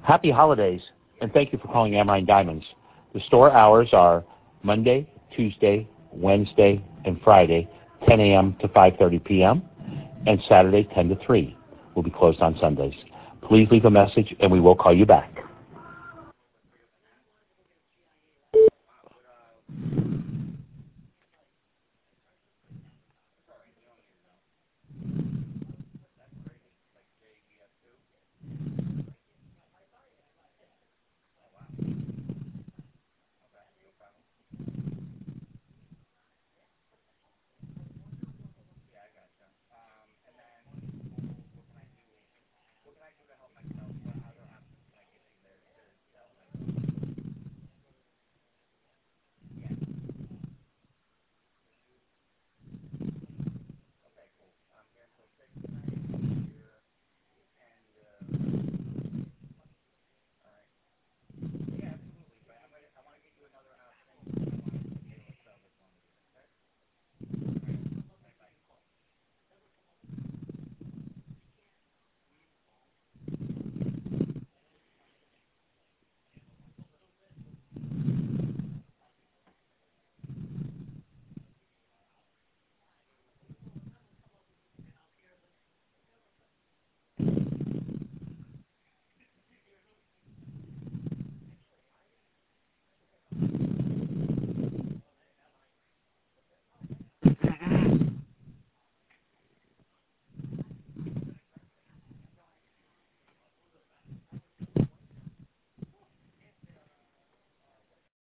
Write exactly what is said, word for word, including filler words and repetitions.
Happy holidays, and thank you for calling Amrine Diamonds. The store hours are Monday, Tuesday, Wednesday, and Friday, ten a.m. to five thirty p.m., and Saturday, ten to three. We'll be closed on Sundays. Please leave a message, and we will call you back.